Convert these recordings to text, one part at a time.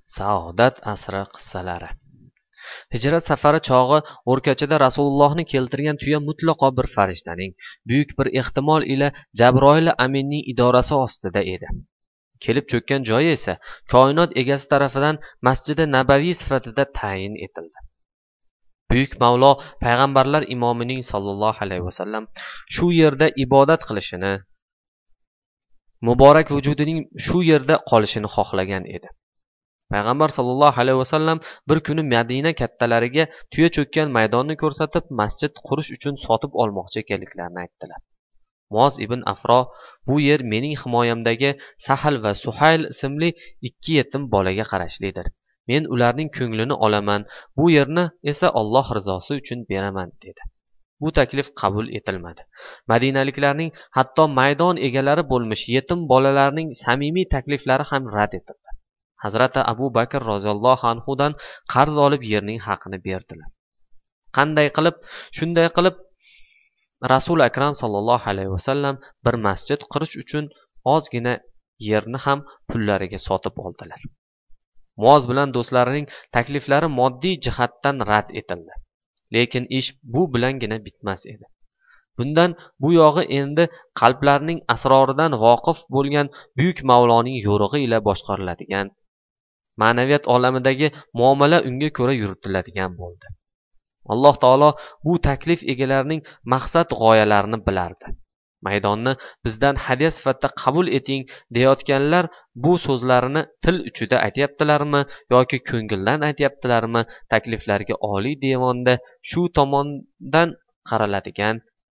Saodat asri qissalari. Hijrat safari chog'i o'rkachada Rasulullohni keltirgan tuya mutlaqo bir farishtaning, buyuk bir ehtimol ila Jabroil aminning idorasi ostida edi. Kelib cho'kkan joyi esa koinot egasi tarafidan Masjidi Nabaviy sifatida tayin etildi. Buyuk Mavlo payg'ambarlar imomining sallallohu alayhi vasallam shu yerda ibodat qilishini, muborak vujudining shu yerda qolishini xohlagan edi. Payg'ambar sallallohu alayhi vasallam bir kuni Madina kattalariga tuya cho'kkan maydonni ko'rsatib, masjid qurish uchun sotib olmoqchi ekanliklarini aytdilar. Muoz ibn Afro, bu yer mening himoyamdagi Sahl va Suhayl ismli ikki yetim bolaga qarashlidir. Men ularning ko'nglini olaman, bu yerni esa Alloh rizosi uchun beraman dedi. Bu taklif qabul etilmadi. Madinaliklarning hatto maydon egalari bo'lmish yetim bolalarning samimiy takliflari ham rad etildi. Hazrati Abu Bakr roziyallohu anhudan qarz olib yerning haqini berdilar. Qanday qilib, shunday qilib Rasul akram sallallohu alayhi vasallam bir masjid qurish uchun ozgina yerni ham pullariga sotib oldilar. Muoz bilan do'stlarining takliflari moddiy jihatdan rad etildi. Lekin ish bu bilangina bitmas edi. Bundan bu yog'i endi qalblarning asroridan voqif bo'lgan buyuk Mavloning yo'rig'i ila boshqariladigan, ma'naviyat olamidagi muomala unga ko'ra yuritiladigan bo'ldi. Alloh taolo bu taklif egalarining maqsad g'oyalarini bilardi. Maydonni bizdan hadya sifatida qabul eting deyotganlar bu so'zlarini til uchida aytyaptilarmi yoki ko'ngildan aytyaptilarmi, takliflarga oliy devonda shu tomondan qaraladigan,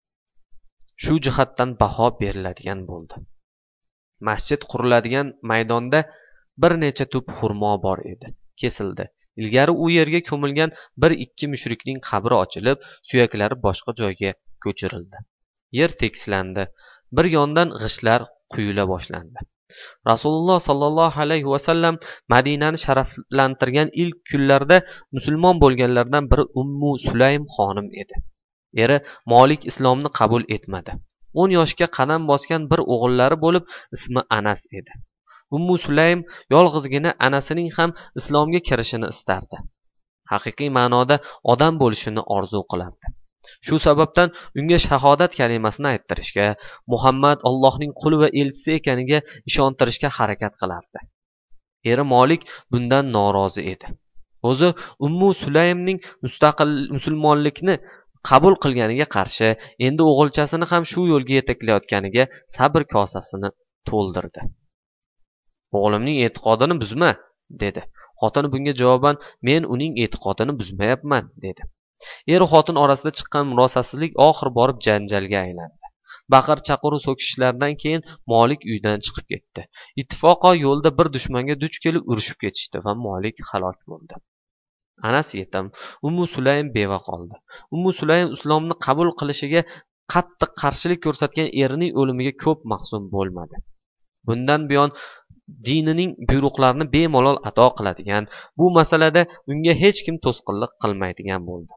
shu jihatdan baho beriladigan bo'ldi. Masjid quriladigan maydonda bir necha tup xurmo bor edi. Kesildi. Ilgari u yerga ko'milgan bir ikki mushrikning qabri ochilib, suyaklari boshqa joyga ko'chirildi. Yer tekislandi. Bir yondan g'ishtlar quyila boshlandi. Rasululloh sallallohu alayhi vasallam Madinani sharaflantirgan ilk kunlarda musulmon bo'lganlardan biri Ummu Sulaym xonim edi. Eri Molik islomni qabul etmadi. 10 yoshga qadam bosgan bir o'g'illari bo'lib, ismi Anas edi. Ummu Sulaym yolg'izgina anasining ham islomga kirishini istardi. Haqiqiy ma'noda odam bo'lishini orzu qilardi. Shu sababdan unga shahodat kalimasini ayttirishga, Muhammad Allohning quli va elchisi ekaniga ishontirishga harakat qilardi. Eri Molik bundan norozi edi. O'zi Ummu Sulaymning mustaqil musulmonlikni qabul qilganiga qarshi endi o'g'ilchasini ham shu yo'lga yetaklayotganiga sabr kosasini to'ldirdi. O'g'limning e'tiqodini buzma, dedi. Xotini bunga javoban, men uning e'tiqodini buzmayapman, dedi. Er xotin orasida chiqqan murosasizlik oxir borib janjalga aylandi. Baqir chaqiruv so'kishlardan keyin Molik uydan chiqib ketdi. Ittifoqo yo'lda bir dushmanga duch kelib urushib ketishdi va Molik halok bo'ldi. Anas yetim, Ummu Sulaym beva qoldi. Ummu Sulaym islomni qabul qilishiga qattiq qarshilik ko'rsatgan erining o'limiga ko'p mahzun bo'lmadi. Bundan buyon dinining buyruqlarini bemalol ado qiladigan, bu masalada unga hech kim to'sqinlik qilmaydigan bo'ldi.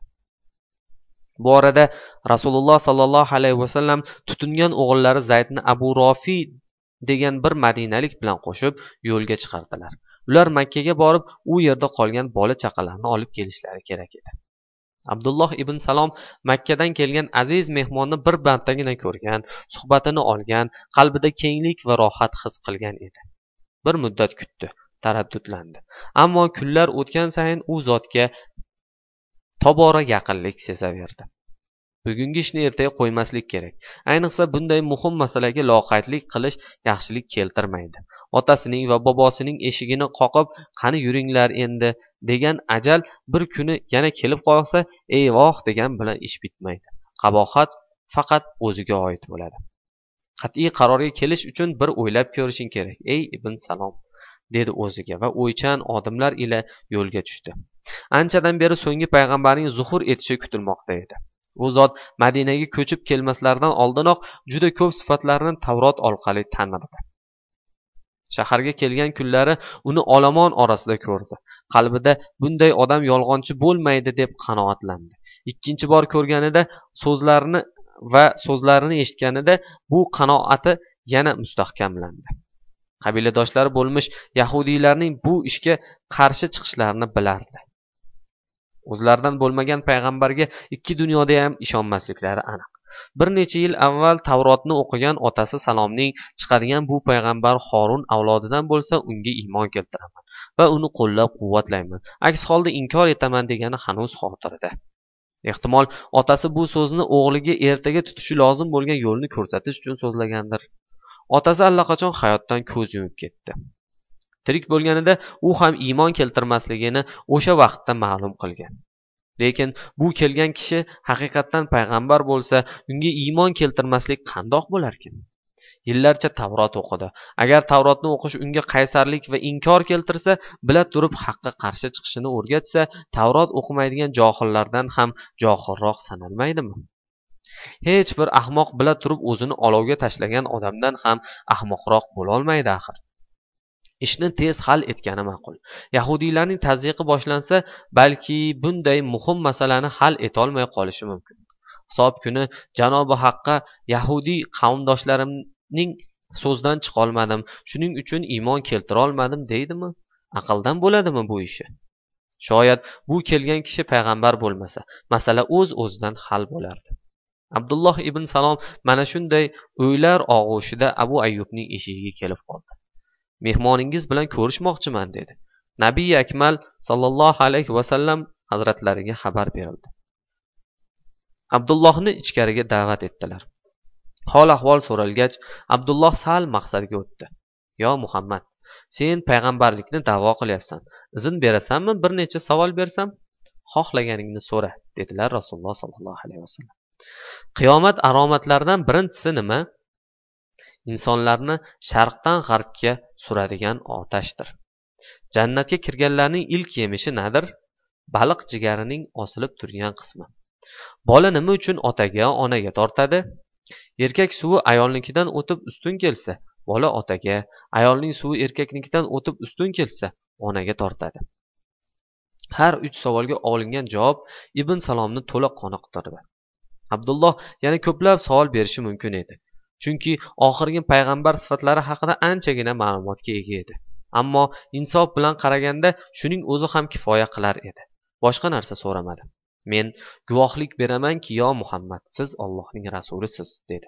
Bu orada Rasululloh sallallohu alayhi vasallam tutingan o'g'illari Zaydni Abu Rofi degan bir madinalik bilan qo'shib yo'lga chiqardilar. Ular Makkaga borib, u yerda qolgan bola chaqalarni olib kelishlari kerak edi. Abdulloh ibn Salom Makkadan kelgan aziz mehmonni bir martagina ko'rgan, suhbatini olgan, qalbida kenglik va rohat his qilgan edi. Bir muddat kutdi, taraddudlandi. Ammo kunlar o'tgan sayin u zotga tobora yaqinlik sezaverdi. Bugungi ishni ertaga qo'ymaslik kerak. Ayniqsa bunday muhim masalaga loqaydlik qilish yaxshilik keltirmaydi. Otasining va bobosining eshigini qoqib, qani yuringlar endi degan ajal bir kuni yana kelib qolsa, eyvoh degan bilan ish bitmaydi. Qabohat faqat o'ziga oid bo'ladi. Qat'iy qarorga kelish uchun bir o'ylab ko'rishing kerak, ey Ibn Salom, dedi o'ziga va o'ychan odamlar ila yo'lga tushdi. Anchadan beri so'nggi payg'ambarning zuhur etishi kutilmoqda edi. U zot Madinaga ko'chib kelmaslaridan oldinoq juda ko'p sifatlarini Tavrot orqali tanirdi. Shaharga kelgan kunlari uni olomon orasida ko'rdi. Qalbida bunday odam yolg'onchi bo'lmaydi deb qanoatlandi. Ikkinchi bor ko'rganida so'zlarini eshitganida bu qanoati yana mustahkamlandi. qabiladoshlari bo'lmish yahudiylarning bu ishga qarshi chiqishlarini bilardi. O'zlaridan bo'lmagan payg'ambarga ikki dunyoda ham ishonmasliklari aniq. Bir necha yil avval Tavrotni o'qigan otasi Salomning chiqadigan bu payg'ambar Horun avlodidan bo'lsa, unga iymon keltiraman va uni qo'llab-quvvatlayman. Aks holda inkor etaman degani hanuz xotirida. Ehtimol otasi bu so'zni o'g'liga ertaga tutishi lozim bo'lgan yo'lni ko'rsatish uchun so'zlagandir. Otasi allaqachon hayotdan ko'z yumib ketdi. Tirik bo'lganida u ham iymon keltirmasligini o'sha vaqtda ma'lum qilgan. Lekin bu kelgan kishi haqiqatdan payg'ambar bo'lsa, unga iymon keltirmaslik qandoq bo'larkin? Yillarcha Tavrot o'qidi. Agar Tavrotni o'qish unga qaysarlik va inkor keltirsa, bila turib haqqa qarshi chiqishini o'rgatsa, Tavrot o'qimaydigan johillardan ham johilroq sanalmaydimi? Hech bir ahmoq bila turib o'zini olovga tashlagan odamdan ham ahmoqroq bo'lolmaydi axir. Ishni tez hal etgani ma'qul. Yahudiylarning tazyiqi boshlansa, balki bunday muhim masalani hal etolmay qolishi mumkin. Hisob kuni Janobi Haqqa yahudiy qavmdoshlarimning so'zdan chiqolmadim, shuning uchun iymon keltira olmadim deydimi? Aqldan bo'ladimi bu ishi? Shoyat bu kelgan kishi payg'ambar bo'lmasa, masala o'z-o'zidan hal bo'lardi. Abdulloh ibn Salom mana shunday o'ylar og'ushida Abu Ayyubning eshigiga kelib qoldi. Mehmoningiz bilan ko'rishmoqchiman dedi. Nabiy Akmal sallallohu alayhi va sallam hazratlariga xabar berildi. Abdullohni ichkariga da'vat etdilar. Hol ahvol so'ralgach, Abdulloh sal maqsadga o'tdi. Yo Muhammad, sen payg'ambarlikni da'vo qilyapsan. Izn berasanmi bir necha savol bersam? Xohlaganingni so'ra, dedilar Rasululloh sallallohu alayhi va sallam. Qiyomat alomatlaridan birinchisi nima? Insonlarni sharqdan g'arbga suradigan otashdir. Jannatga kirganlarning ilk yemishi nadir? Baliq jigarining osilib turgan qismi. Bola nima uchun otaga, onaga tortadi? Erkak suvi ayolnikidan o'tib ustun kelsa, bola otaga, ayolning suvi erkaknikidan o'tib ustun kelsa, onaga tortadi. Har 3 savolga olingan javob Ibn Salomni to'la qoniqtirdi. Abdulloh yana ko'plab savol berishi mumkin edi. Chunki oxirgi payg'ambar sifatlari haqida anchagina ma'lumotga ega edi. Ammo insof bilan qaraganda shuning o'zi ham kifoya qilar edi. Boshqa narsa so'ramadi. Men guvohlik beramanki, yo Muhammad, siz Allohning rasulisiz, dedi.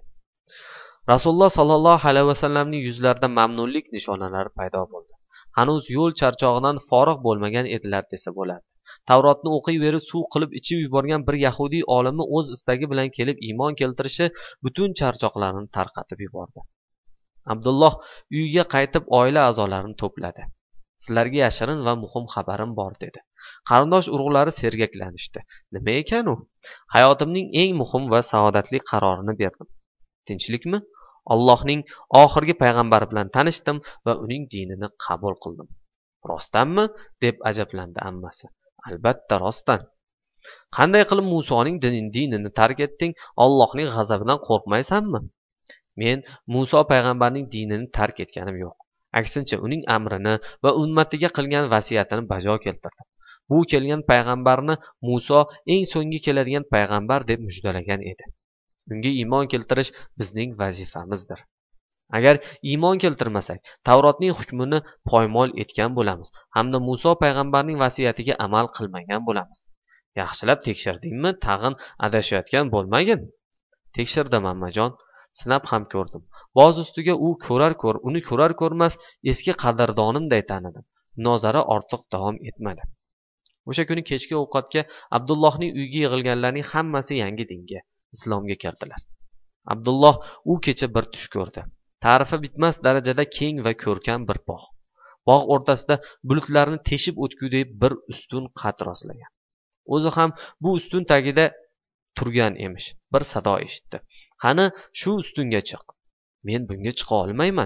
Rasululloh sallallohu alayhi va sallamning yuzlarida mamnunlik nishonalari paydo bo'ldi. Hanuz yo'l charchog'idan forig' bo'lmagan edilar desa bo'ladi. Tavrotni o'qiyverib suv qilib ichib yuborgan bir yahudiy olimi o'z istagi bilan kelib iymon keltirishi butun charchoqlarini tarqatib yubordi. Abdulloh uyiga qaytib oila a'zolarini to'pladi. Sizlarga yashirin va muhim xabarim bor, dedi. Qarindosh urug'lari sergaklanishdi. Nima ekan u? Hayotimning eng muhim va saodatli qarorini berdim. Tinchlikmi? Allohning oxirgi payg'ambari bilan tanishdim va uning dinini qabul qildim. Rostdanmi? Deb ajablandi ammasi. Albatta rostdan. Qanday qilib Musoning dinini tark etding? Allohning g'azabidan qo'rqmaysanmi? Men Muso payg'ambarning dinini tark etganim yo'q. Aksincha uning amrini va ummatiga qilgan vasiyatini bajo keltirdim. Bu kelgan payg'ambarni Muso eng so'nggi keladigan payg'ambar deb mujdalagan edi. Unga iymon keltirish bizning vazifamizdir. Agar iymon keltirmasak, Tavrotning hukmini poymol etgan bo'lamiz hamda Muso payg'ambarning vasiyatiga amal qilmagan bo'lamiz. Yaxshilab tekshirdingmi? Tag'in adashayotgan bo'lmagin. Tekshirdim ammajon, sinab ham ko'rdim. Boz ustiga uni ko'rar ko'rmas eski qadrdonimday tanidim. Munozara ortiq davom etmadi. O'sha kuni kechki ovqatga Abdullohning uyiga yig'ilganlarning hammasi yangi dinga, islomga kirdilar. Abdulloh u kecha bir tush ko'rdi. Ta'rifi bitmas darajada keng va ko'rkam bir bog'. Bog' o'rtasida bulutlarni teshib o'tgudek bir ustun qad rostlagan. O'zi ham bu ustun tagida turgan emish. Bir sado eshitdi. Qani shu ustunga chiq. Men bunga chiqa olmayman.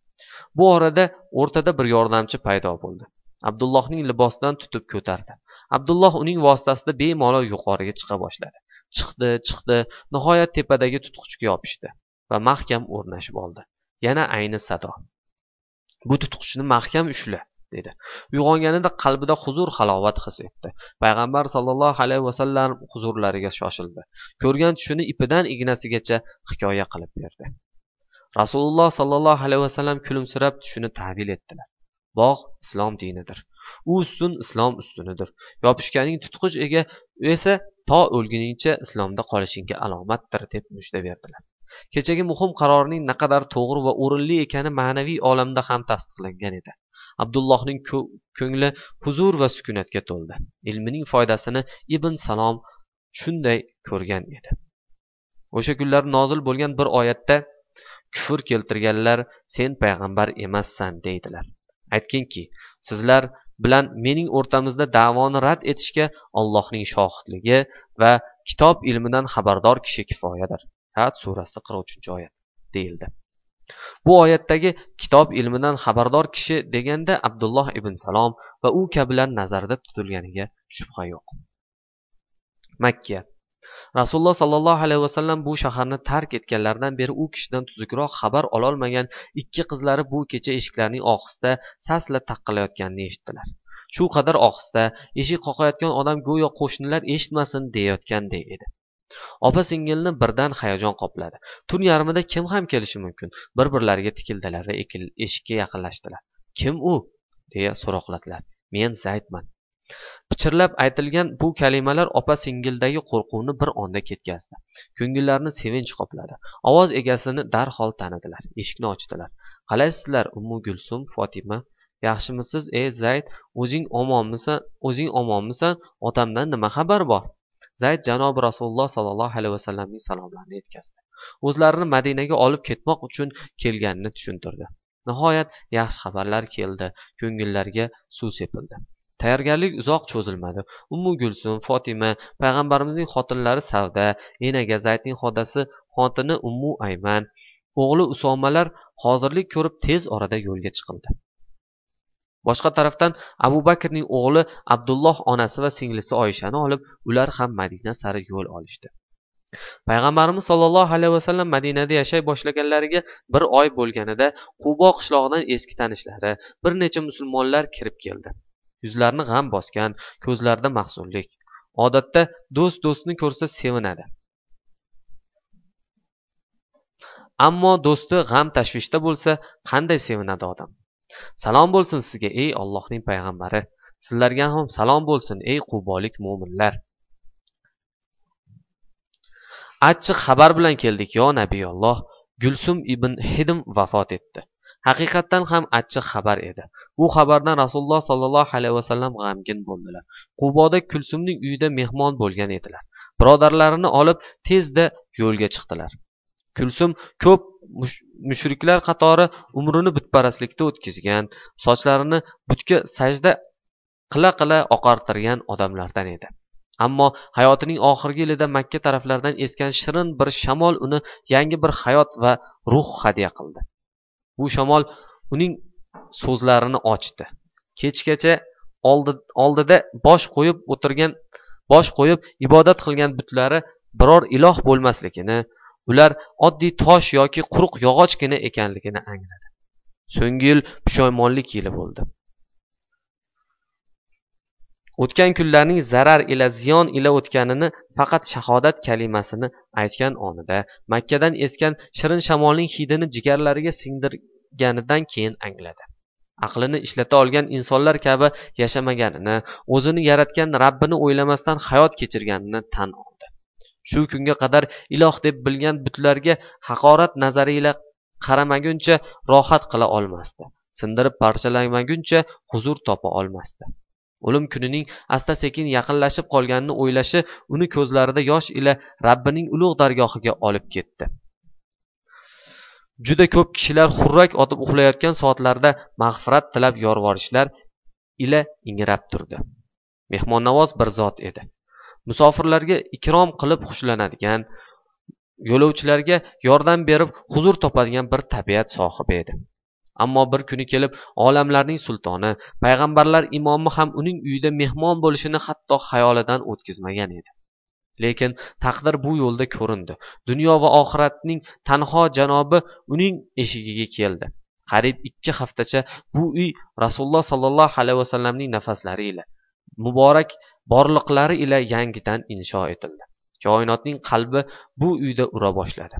Bu orada o'rtada bir yordamchi paydo bo'ldi. Abdullohning libosidan tutib ko'tardi. Abdulloh uning vositasida bemalol yuqoriga chiqa boshladi. Chiqdi, nihoyat tepadagi tutqichga yopishdi va mahkam o'rnashib oldi. Yana ayni sado. Bu tutqichni mahkam ushla, dedi. Uyg'onganida qalbida huzur halovat his etdi. Payg'ambar sallallohu alayhi va sallam huzurlariga shoshildi. Ko'rgan tushini ipidan ignasigacha hikoya qilib berdi. Rasululloh sollallohu alayhi vasallam kulimsirab tushini ta'bir etdilar. Bog' islom dinidir. U ustun islom ustunidir. Yopishganing tutqich esa to o'lguningcha islomda qolishingga alomatdir deb mujda berdilar. Kechagi muhim qarorning naqadar to'g'ri va o'rinli ekani ma'naviy olamda ham tasdiqlangan edi. Abdullohning ko'ngli huzur va sukunatga to'ldi. Ilmining foydasini Ibn Salom shunday ko'rgan edi. O'sha kunlar nozil bo'lgan bir oyatda kufr keltirganlar sen payg'ambar emassan deydilar. Aytkinki, sizlar bilan mening o'rtamizda da'voni rad etishga Allohning shohidligi va kitob ilmidan xabardor kishi kifoyadir. Ra'd surasi 43-oyat deyildi. Bu oyatdagi kitob ilmidan xabardor kishi deganda Abdulloh ibn Salom va u kabilar nazarda tutilganiga shubha yo'q. Makka. Rasululloh sallallohu alayhi vasallam bu shaharni tark etganlaridan beri u kishidan tuzukroq xabar ololmagan ikki qizlari bu kecha eshiklarning ohista sasla taqillayotganini eshitdilar. Shu qadar ohista eshik qoqayotgan odam go'yo qo'shnilar eshitmasin deyotganday edi. Opa singilni birdan hayajon qopladi. Tun yarmida kim ham kelishi mumkin? Bir-birlariga tikildilar va eshikka yaqinlashdilar. Kim u? deya so'roqladilar. Men Zaydman. Pichirlab aytilgan bu kalimalar opa singildagi qo'rquvni bir onda ketkazdi. Ko'ngillarni sevinch qopladi. Ovoz egasini darhol tanidilar. Eshikni ochdilar. Qalaysizlar, Ummu Gulsum, Fatima? Yaxshimisiz, ey Zayd? O'zing omonmisan? Otamdan nima xabar bor? Zayd janobi Rasululloh sallallohu alayhi vasallamning salomlarini yetkazdi. O'zlarini Madinaga olib ketmoq uchun kelganini tushuntirdi. Nihoyat yaxshi xabarlar keldi. Ko'ngillarga suv sepildi. Tayyorgarlik uzoq cho'zilmadi. Ummu Gulsum, Fatima, payg'ambarimizning xotinlari Savda, enaga Zaydning xotini Ummu Ayman, o'g'li Usomalar hozirlik ko'rib tez orada yo'lga chiqildi. Boshqa tarafdan Abu Bakrning o'g'li Abdulloh onasi va singlisi Oyishani olib, ular ham Madina sari yo'l olishdi. Payg'ambarimiz sollallohu alayhi vasallam Madinada yashay boshlaganlariga bir oy bo'lganida Qubo qishlog'idan eski tanishlari, bir necha musulmonlar kirib keldi. Yuzlarini g'am bosgan, ko'zlarida mahzunlik. Odatda do'st do'stni ko'rsa sevinadi. Ammo do'sti g'am tashvishda bo'lsa, qanday sevinadi odam? Salom bo'lsin sizga, ey Allohning payg'ambari. Sizlarga ham salom bo'lsin, ey Qubolik mo'minlar. Achchiq xabar bilan keldik, yo Nabiyulloh. Gulsum ibn Hidim vafot etdi. Haqiqatdan ham achchiq xabar edi. Bu xabardan Rasululloh sallallohu alayhi vasallam g'amgin bo'ldilar. Quboda Kulsumning uyida mehmon bo'lgan edilar. Birodarlarini olib tezda yo'lga chiqdilar. Kulsum ko'p mushriklar qatori umrini butparastlikda o'tkazgan, sochlarini butga sajda qila oqartirgan odamlardan edi. Ammo hayotining oxirgi yilida Makka taraflaridan esgan shirin bir shamol uni yangi bir hayot va ruh hadya qildi. Bu shamol uning so'zlarini ochdi. Kechgacha oldida bosh qo'yib ibodat qilgan butlari biror iloh bo'lmasligini, ular oddiy tosh yoki quruq yog'ochgina ekanligini angladi. So'nggi yil pushaymonlik yili bo'ldi. O'tgan kunlarning zarar ila ziyon ila o'tganini faqat shahodat kalimasini aytgan onida Makkadan esgan shirin shamolning hidini jigarlariga singdirganidan keyin angladi. Aqlini ishlata olgan insonlar kabi yashamaganini, o'zini yaratgan Rabbini o'ylamasdan hayot kechirganini tan oldi. Shu kunga qadar iloh deb bilgan butlarga haqorat nazari ila qaramaguncha rohat qila olmasdi. Sindirib parchalamaguncha huzur topa olmasdi. O'lim kunining asta-sekin yaqinlashib qolganini o'ylashi uni ko'zlarida yosh ila Rabbining ulug' dargohiga olib ketdi. Juda ko'p kishilar xurrak otib uxlayotgan soatlarda mag'firat tilab yorvorishlar ila ingrab turdi. Mehmonnavoz bir zot edi. Musofirlarga ikrom qilib xushlanadigan, yo'lovchilarga yordam berib huzur topadigan bir tabiat sohibi edi. Ammo bir kuni kelib olamlarning sultoni, payg'ambarlar imomi ham uning uyida mehmon bo'lishini hatto xayolidan o'tkazmagan edi. Lekin taqdir bu yo'lda ko'rindi. Dunyo va oxiratning tanho janobi uning eshigiga keldi. Qariyb 2 haftacha bu uy Rasululloh sallallohu alayhi vasallamning nafaslari ila, muborak borliqlari ila yangidan insho etildi. Koinotning qalbi bu uyda ura boshladi.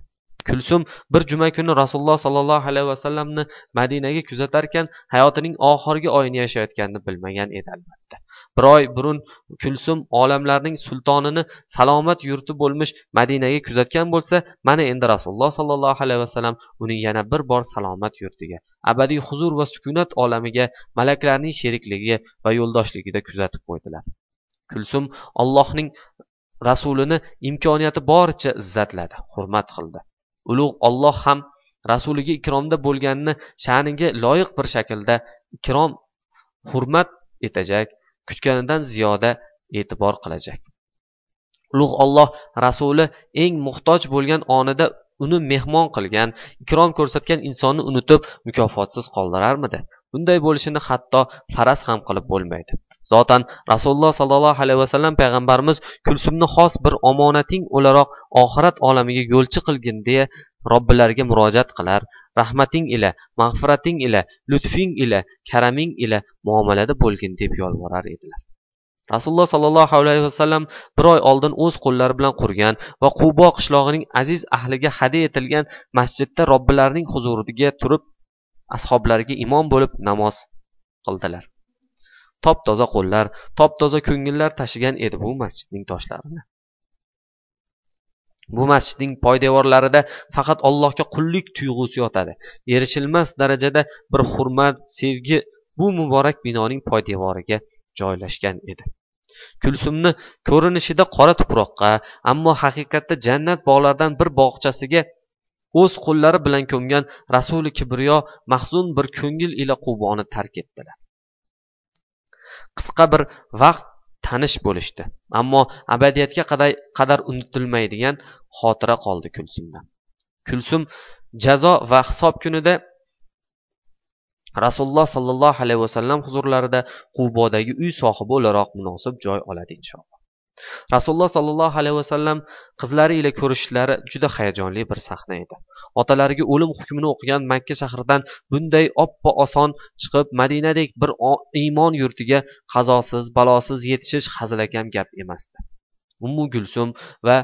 Kulsum bir juma kuni Rasululloh sollallohu alayhi vasallamni Madinaga kuzatarkan, hayotining oxirgi oyini yashayotganini bilmagan edi albatta. Bir oy burun Kulsum olamlarning sultonini salomat yurti bo'lmish Madinaga kuzatgan bo'lsa, mana endi Rasululloh sollallohu alayhi vasallam uni yana bir bor salomat yurtiga, abadiy huzur va sukunat olamiga, malaklarning sherikligi va yo'ldoshligida kuzatib qo'ydilar. Kulsum Allohning rasulini imkoniyati boricha izzatladi, hurmat qildi. Ulug' Alloh ham rasuliga ikromda bo'lganini sha'niga loyiq bir shaklda ikrom hurmat etajak, kutganidan ziyoda e'tibor qilajak. Ulug' Alloh rasuli eng muhtoj bo'lgan onida uni mehmon qilgan, ikrom ko'rsatgan insonni unutib mukofotsiz qoldirarmidi? Bunday bo'lishini hatto faraz ham qilib bo'lmaydi. Zotan Rasululloh sallallohu alayhi vasallam payg'ambarimiz Kulsumni xos bir omonating o'laroq oxirat olamiga yo'lchi qilgin deya Robbilariga murojaat qilar, rahmating ila, mag'firating ila, lutfing ila, karaming ila muomalada bo'lgin deb yolvorar edilar. Rasululloh sallallohu alayhi vasallam bir oy oldin o'z qo'llari bilan qurgan va Qubo qishlog'ining aziz ahliga hadya etilgan masjidda Robbilarining huzuriga turib ashablariga imom bo'lib namoz qildilar. Top-toza qo'llar, top-toza ko'ngillar tashigan edi bu masjidning toshlarini. Bu masjidning poydevorlarida faqat Allohga qullik tuyg'usi yotadi. Erishilmas darajada bir hurmat, sevgi bu muborak binoning poydevoriga joylashgan edi. Kulsumni ko'rinishida qora tuproqqa, ammo haqiqatda jannat bog'laridan bir bog'chasiga o'z qo'llari bilan ko'mgan Rasuli kibriyo mahzun bir ko'ngil ila Quboni tark etdilar. Qisqa bir vaqt tanish bo'lishdi, ammo abadiyatga qadar unutilmaydigan xotira qoldi Kulsumdan. Kulsum jazo va hisob kunida Rasululloh sallallohu alayhi vasallam huzurlarida Qubodagi uy sohibi o'laroq munosib joy oladi inshaalloh. Rasululloh sallallohu alayhi vasallam qizlari ila ko'rishishlari juda hayajonli bir sahna edi. Otalariga o'lim hukmini o'qigan Makka shahridan bunday oppo oson chiqib Madinadek bir iymon yurtiga qazosiz, balosiz yetishish hazilakam gap emasdi. Ummu Kulsum va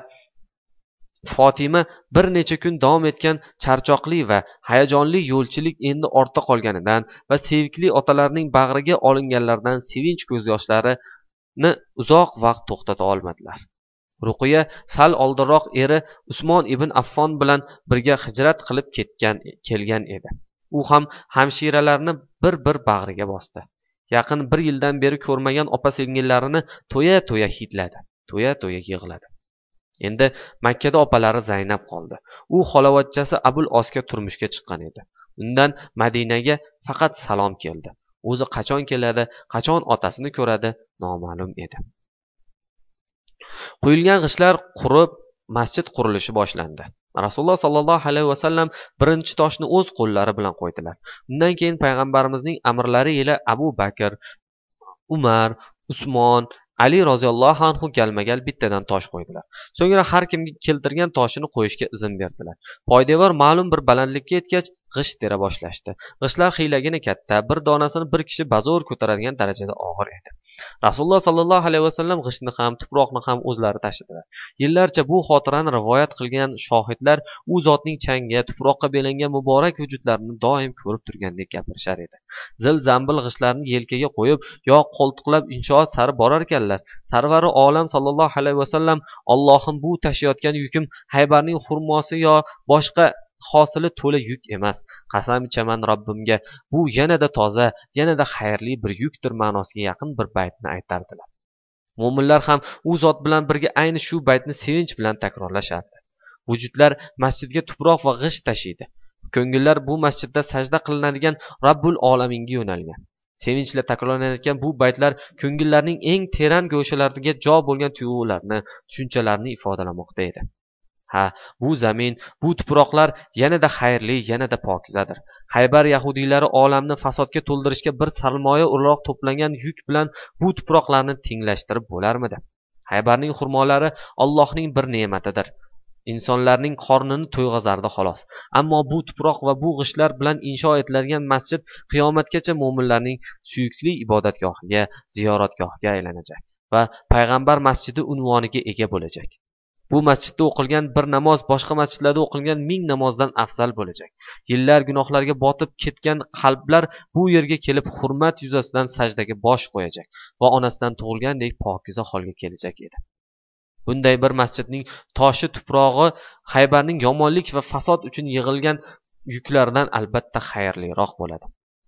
Fatima bir necha kun davom etgan charchoqli va hayajonli yo'lchilik endi ortda qolganidan va sevikli otalarining bag'riga olinganlaridan sevinch ko'z yoshlarini uzoq vaqt to'xtata olmadilar. Ruqiya sal oldinroq eri Usmon ibn Affon bilan birga hijrat qilib kelgan edi. U ham hamshiralarni bir bag'riga bosdi. Yaqin bir yildan beri ko'rmagan opa-singillarini to'ya-to'ya hidladi, to'ya-to'ya yig'ladi. Endi Makkada opalari Zaynab qoldi. U xolavachchasi Abul Osga turmushga chiqqan edi. Undan Madinaga faqat salom keldi. O'zi qachon keladi, qachon otasini ko'radi noma'lum edi. Quyilgan g'ishlar qurib, masjid qurilishi boshlandi. Rasululloh sallallohu alayhi vasallam birinchi toshni o'z qo'llari bilan qo'ydilar. Undan keyin payg'ambarimizning amrlari ila Abu Bakr, Umar, Usmon, Ali roziyallohu anhu galma-gal bittadan tosh qo'ydilar. So'ngra har kimga keltirgan toshini qo'yishga izn berdilar. Poydevor ma'lum bir balandlikka yetgach, g'isht tera boshlashdi. G'ishtlar hiylagina katta, bir donasini bir kishi bazo'r ko'taradigan darajada og'ir edi. Rasululloh sallallohu alayhi vasallam g'ishtni ham, tuproqni ham o'zlari tashidilar. Yillarcha bu xotirani rivoyat qilgan shohidlar u zotning changga, tuproqqa belangan muborak vujudlarini doim ko'rib turgandek gapirishar edi. Zil-zambil g'ishtlarni yelkaga qo'yib, yo qo'ltiqlab inshoot sari borar ekanlar. Sarvari olam sallallohu alayhi vasallam Allohim bu tashiyotgan yukim Haybarning xurmosi yo boshqa hosili to'la yuk emas. Qasam ichaman Robbimga, bu yanada toza, yanada xayrli bir yukdir ma'nosiga yaqin bir baytni aytardilar. Mo'minlar ham u zot bilan birga ayni shu baytni sevinch bilan takrorlashardi. Vujudlar masjidga tuproq va g'isht tashiydi. Ko'ngillar bu masjidda sajda qilinadigan Robbul olaminga yo'nalgan. Sevinchla takrorlanayotgan bu baytlar ko'ngillarning eng teran go'shalariga jo bo'lgan tuyg'ularni, tushunchalarni ifodalamoqda edi. Ha, bu zamin, bu tuproqlar yanada xayrli, yanada pokizadir. Haybar yahudiylari olamni fasodga to'ldirishga bir sarmoya o'laroq to'plangan yuk bilan bu tuproqlarni tenglashtirib bo'larmidi? Haybarning xurmolari Allohning bir ne'matidir. Insonlarning qornini to'yg'azardi xolos. Ammo bu tuproq va bu g'ishtlar bilan insho etiladigan masjid qiyomatgacha mo'minlarning suyukli ibodatgohiga, ziyoratgohiga aylanajak va payg'ambar masjidi unvoniga ega bo'lajak. Bu masjidda o'qilgan bir namoz boshqa masjidlarda o'qilgan 1000 namozdan afzal bo'lajak. Yillar gunohlarga botib ketgan qalblar bu yerga kelib hurmat yuzasidan sajdaga bosh qo'yajak va onasidan tug'ilgandek pokiza holga kelajak edi. Bunday bir masjidning toshi tuprog'i Haybarning yomonlik va fasod uchun yig'ilgan yuklaridan albatta xayrliroq bo'ladi.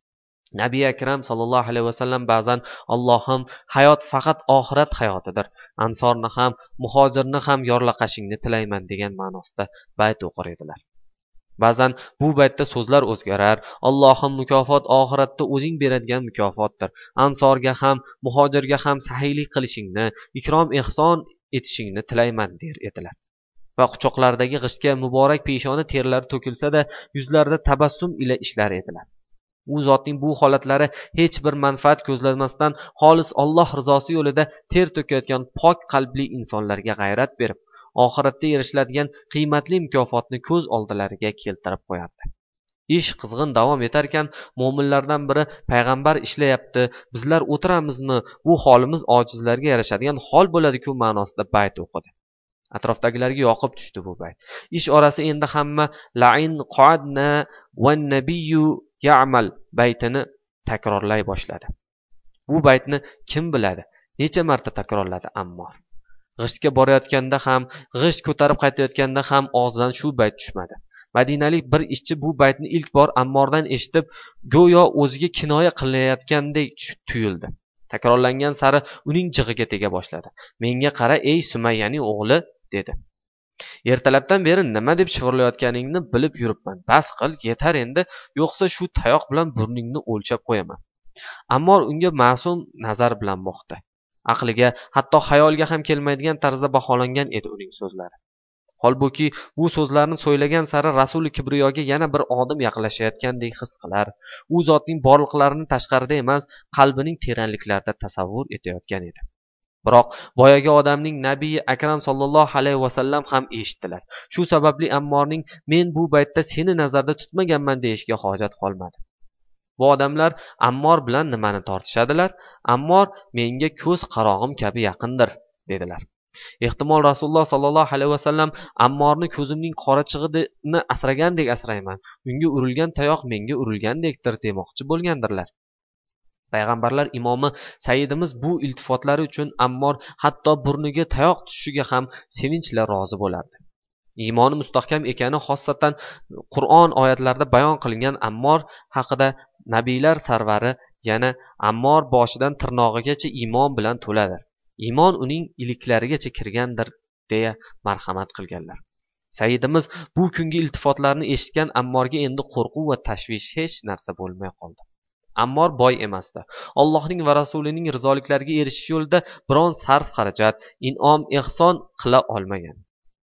Nabiy akram sallallohu alayhi vasallam ba'zan Allohim hayot faqat oxirat hayotidir. Ansorni ham, muhojirni ham yorlaqashingni tilayman degan ma'nosida bayt o'qir edilar. Ba'zan bu baytda so'zlar o'zgarar. Allohim mukofot oxiratda o'zing beradigan mukofotdir. Ansorga ham, muhojirga ham sahiylik qilishingni, ikrom ehson etishingni tilayman der edilar. Va quchoqlaridagi g'ishtga muborak peshona terlari to'kilsa-da, yuzlarida tabassum ila ishlar edilar. U zotning bu holatlari hech bir manfaat ko'zlamasdan xolis Alloh rizosi yo'lida ter to'kayotgan pok qalbli insonlarga g'ayrat berib, oxiratda erishiladigan qiymatli mukofotni ko'z oldilariga keltirib qo'yardi. Ish qizg'in davom etarkan, mo'minlardan biri payg'ambar ishlayapti, bizlar o'tiramizmi? Bu holimiz ojizlarga yarashadigan hol bo'ladi-ku ma'nosida bayt o'qidi. Atrofdagilarga yoqib tushdi bu bayt. Ish orasi endi hamma la'in qadna wan nabiyyu ya'mal baytini takrorlay boshladi. Bu baytni kim biladi? Necha marta takrorladi Ammor. G'ishtga borayotganda ham, g'isht ko'tarib qaytayotganda ham og'zidan shu bayt tushmadi. Madinalik bir ishchi bu baytni ilk bor Ammordan eshitib, go'yo o'ziga kinoya qilayotgandek tuyuldi. Takrorlangan sari uning jig'iga tega boshladi. "Menga qara, ey Sumayyaning o'g'li", dedi. "Ertalabdan beri nima deb shivirlayotganingni bilib yuribman. Bas qil, yetar endi, yo'qsa shu tayoq bilan burningni o'lchab qo'yaman." Ammor unga ma'sum nazar bilan boqdi. Aqliga, hatto xayolga ham kelmaydigan tarzda baholangan edi uning so'zlari. Holbuki bu so'zlarni so'ylagan sari Rasuli kibriyoga yana bir odim yaqinlashayotgandek his qilar. U zotning borliqlarini tashqarida emas, qalbining teranliklarida tasavvur etayotgan edi. Biroq boyagi odamning Nabiy akram sallallohu alayhi vasallam ham eshitdilar. Shu sababli Ammorning "Men bu baytda seni nazarda tutmaganman" deyishga hojat qolmadi. Bu odamlar Ammor bilan nimani tortishadilar? Ammor menga ko'z qarog'im kabi yaqindir, dedilar. Ehtimol Rasululloh sallallohu alayhi vasallam Ammorni ko'zimning qorachig'ini asragandek asrayman. Unga urilgan tayoq menga urilgandekdir demoqchi bo'lgandirlar. Payg'ambarlar imomi Sayyidimiz bu iltifotlari uchun Ammor hatto burniga tayoq tushishiga ham sevinch bilan rozi bo'lardi. Iymoni mustahkam ekani xossatan Qur'on oyatlarida bayon qilingan Ammor haqida nabiylar sarvari yana Ammor boshidan tirnog'igacha iymon bilan to'ladir. Iymon uning iliklarigacha kirgandir deya marhamat qilganlar. Sayyidimiz bu kungi iltifotlarni eshitgan Ammorga endi qo'rquv va tashvish hech narsa bo'lmay qoldi. Ammor boy emasdi. Allohning va rasulining rizoliklariga erishish yo'lida biron sarf xarajat, in'om, ehson qila olmagan.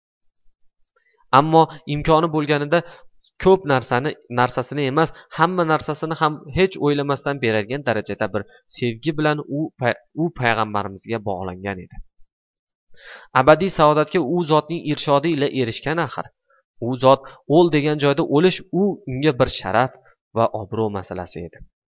Ammo imkoni bo'lganida ko'p narsasini emas, hamma narsasini ham hech o'ylamasdan beradigan darajada bir sevgi bilan u payg'ambarimizga bog'langan edi. Abadiy saodatga u zotning irshodi ila erishgan axir. U zot o'l degan joyda o'lish unga bir sharaf va obro' masalasi edi.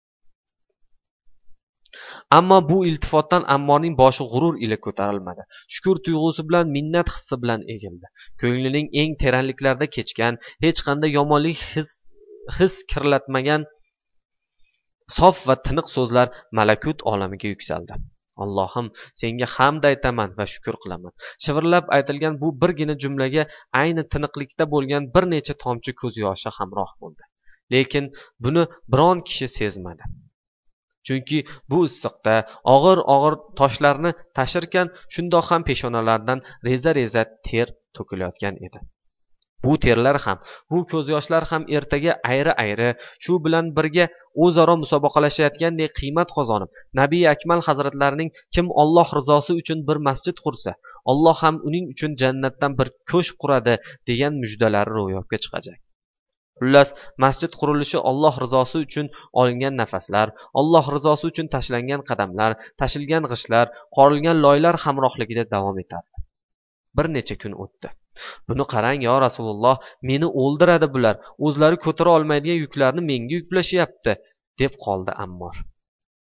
Ammo bu iltifotdan Ammorning boshi g'urur ila ko'tarilmadi. Shukr tuyg'usi bilan, minnat hissi bilan egildi. Ko'nglining eng teranliklarida kechgan, hech qanday yomonlik his kirlatmagan sof va tiniq so'zlar malakut olamiga yuksaldi. Allohim, senga hamd aytaman va shukr qilaman. Shivirlab aytilgan bu birgina jumlaga ayni tiniqlikda bo'lgan bir necha tomchi ko'z yoshi hamroh bo'ldi. Lekin buni biron kishi sezmadi. Chunki bu issiqda og'ir toshlarni tashirkan, shundoq ham peshonalaridan reza ter to'kilayotgan edi. Bu terlar ham, bu ko'z yoshlar ham ertaga ayri shu bilan birga o'zaro musobaqalashayotgandek qiymat qozonib, Nabiy akmal hazratlarining kim Alloh rizosi uchun bir masjid qursa, Alloh ham uning uchun jannatdan bir ko'shk quradi degan mujdalari ro'yobga chiqajak. Xullas, masjid qurilishi Alloh rizosi uchun olingan nafaslar, Alloh rizosi uchun tashlangan qadamlar, tashilgan g'ishlar, qorilgan loylar hamrohligida davom etardi. Bir necha kun o'tdi. Buni qarang yo Rasululloh, meni o'ldiradi bular. O'zlari ko'tara olmaydigan yuklarni menga yuklashyapti, deb qoldi Ammor.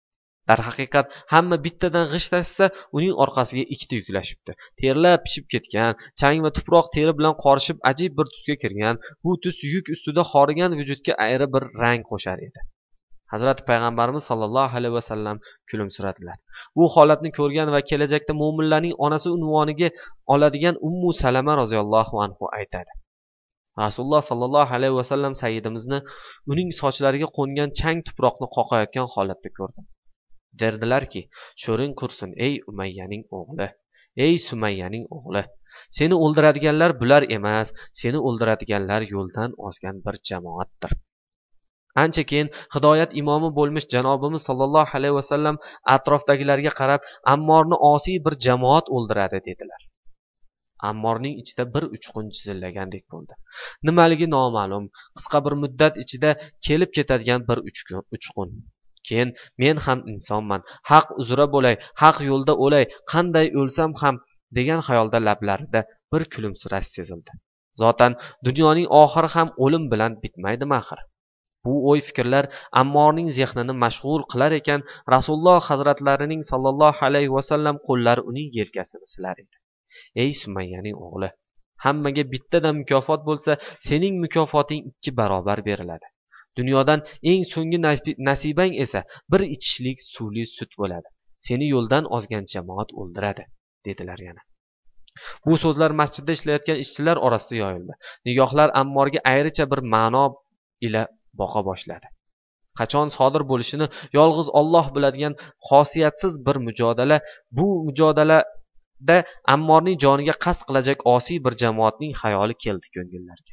Darhaqiqat hamma bittadan g'isht tashsa, uning orqasiga ikkita yuklashibdi. Terlab pishib ketgan, chang va tuproq teri bilan qorishib ajib bir tusga kirgan, bu tus yuk ustida xorigan vujudga ayri bir rang qo'shar edi. Hazrati payg'ambarimiz sollallohu alayhi vasallam kulimsiradilar. Bu holatni ko'rgan va kelajakda mo'minlarning onasi unvoniga oladigan Ummu Salama roziyallohu anhu aytadi. Rasululloh sollallohu alayhi vasallam sayyidimizni uning sochlariga qo'ngan chang tuproqni qoqayotgan holatda ko'rdim. Derdilarki, sho'ring qursin ey Umayyaning o'g'li, ey Sumayyaning o'g'li. Seni o'ldiradiganlar bular emas, seni o'ldiradiganlar yo'ldan ozgan bir jamoatdir. Ancha keyin hidoyat imomi bo'lmish janobimiz sollallohu alayhi vasallam atrofdagilarga qarab, Ammorni osiy bir jamoat o'ldiradi dedilar. Ammorning ichida bir uchqun chizillagandek bo'ldi. Nimaligi noma'lum, qisqa bir muddat ichida kelib ketadigan bir uchqun. Keyin men ham insonman, haq uzra bo'lay, haq yo'lda o'lay, qanday o'lsam ham degan xayolda lablarida bir kulimsirash sezildi. Zotan dunyoning oxiri ham o'lim bilan bitmaydimi axir? Bu o'y fikrlar Ammorning zehnini mashg'ul qilar ekan, Rasululloh hazratlarining sallallohu alayhi vasallam qo'llari uning yelkasini silar edi. Ey Sumayyaning o'g'li, hammaga bittadan mukofot bo'lsa, sening mukofoting 2 barobar beriladi. Dunyodan eng so'nggi nasibang esa bir ichishlik suvli sut bo'ladi. Seni yo'ldan ozgan jamoat o'ldiradi, dedilar yana. Bu so'zlar masjidda ishlayotgan ishchilar orasida yoyildi. Nigohlar Ammorga ayricha bir ma'no ila boqa boshladi. Qachon sodir bo'lishini yolg'iz Alloh biladigan xosiyatsiz bir mujodala, bu mujodalada Ammorning joniga qasd qilajak osiy bir jamoatning xayoli keldi ko'ngillariga.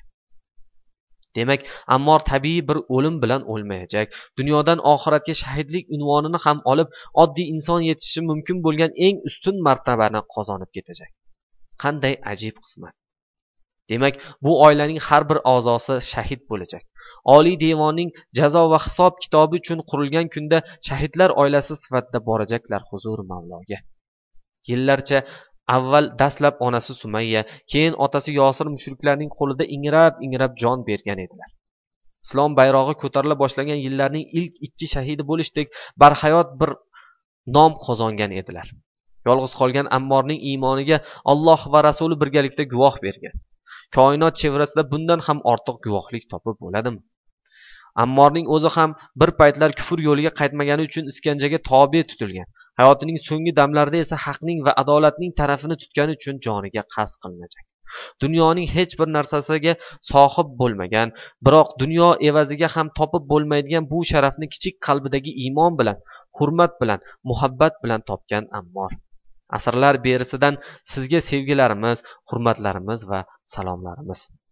Demak, Ammor tabiiy bir o'lim bilan o'lmayajak. Dunyodan oxiratga shahidlik unvonini ham olib, oddiy inson yetishi mumkin bo'lgan eng ustun martabani qozonib ketajak. Qanday ajib qismat. Demak, bu oilaning har bir a'zosi shahid bo'lajak. Oliy devonning jazo va hisob kitobi uchun qurilgan kunda shahidlar oilasi sifatida borajaklar huzur Mavloga. Yillarcha avval dastlab onasi Sumayya, keyin otasi Yosir mushriklarning qo'lida ingrab jon bergan edilar. Islom bayrog'i ko'tarila boshlagan yillarning ilk 2 shahidi bo'lishdek barhayot bir nom qozongan edilar. Yolg'iz qolgan Ammorning iymoniga Alloh va Rasuli birgalikda guvoh bergan. Koinot chevrasida bundan ham ortiq guvohlik topib bo'ladimi? Ammorning o'zi ham bir paytlar kufr yo'liga qaytmagani uchun iskanjaga tobe tutilgan. Hayotining so'nggi damlarida esa haqning va adolatning tarafini tutgani uchun joniga qasd qilinajak. Dunyoning hech bir narsasiga sohib bo'lmagan, biroq dunyo evaziga ham topib bo'lmaydigan bu sharafni kichik qalbidagi iymon bilan, hurmat bilan, muhabbat bilan topgan Ammor. Asrlar berisidan sizga sevgilarimiz, hurmatlarimiz va salomlarimiz.